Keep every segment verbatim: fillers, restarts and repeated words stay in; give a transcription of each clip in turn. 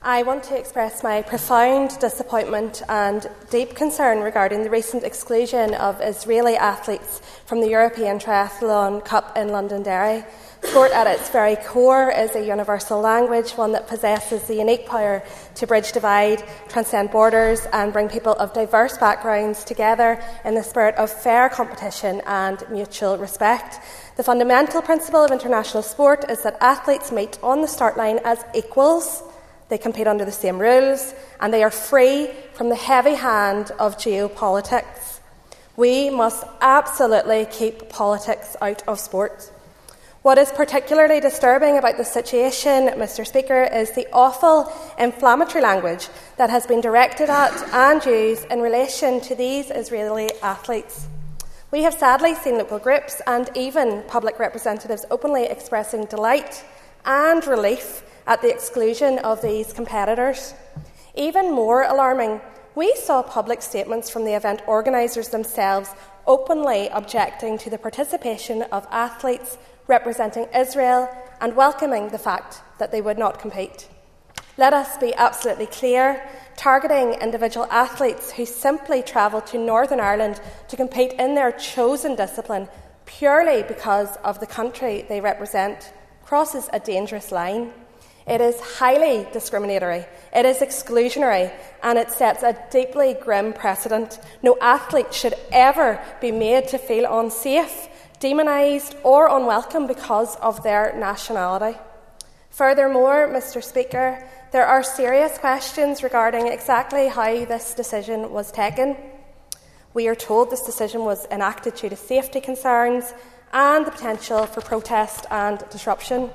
I want to express my profound disappointment and deep concern regarding the recent exclusion of Israeli athletes from the European Triathlon Cup in Londonderry. Sport at its very core is a universal language, one that possesses the unique power to bridge divide, transcend borders and bring people of diverse backgrounds together in the spirit of fair competition and mutual respect. The fundamental principle of international sport is that athletes meet on the start line as equals. They compete under the same rules, and they are free from the heavy hand of geopolitics. We must absolutely keep politics out of sport. What is particularly disturbing about the situation, Mr Speaker, is the awful inflammatory language that has been directed at and used in relation to these Israeli athletes. We have sadly seen local groups and even public representatives openly expressing delight and relief at the exclusion of these competitors. Even more alarming, we saw public statements from the event organisers themselves openly objecting to the participation of athletes representing Israel and welcoming the fact that they would not compete. Let us be absolutely clear, targeting individual athletes who simply travel to Northern Ireland to compete in their chosen discipline purely because of the country they represent crosses a dangerous line. It is highly discriminatory, it is exclusionary, and it sets a deeply grim precedent. No athlete should ever be made to feel unsafe, demonised or unwelcome because of their nationality. Furthermore, Mr Speaker, there are serious questions regarding exactly how this decision was taken. We are told this decision was enacted due to safety concerns and the potential for protest and disruption.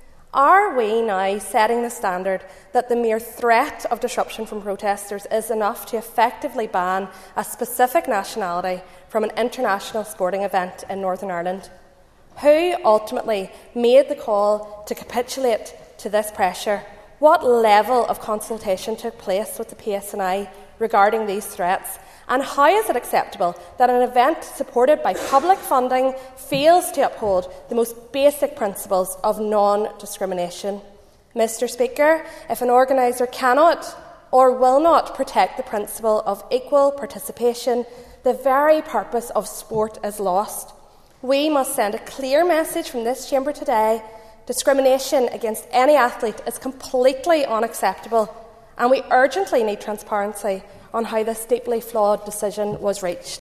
Are we now setting the standard that the mere threat of disruption from protesters is enough to effectively ban a specific nationality from an international sporting event in Northern Ireland? Who ultimately made the call to capitulate to this pressure? What level of consultation took place with the P S N I regarding these threats? And how is it acceptable that an event supported by public funding fails to uphold the most basic principles of non-discrimination? Mr Speaker, if an organiser cannot or will not protect the principle of equal participation, the very purpose of sport is lost. We must send a clear message from this chamber today. Discrimination against any athlete is completely unacceptable, and we urgently need transparency on how this deeply flawed decision was reached.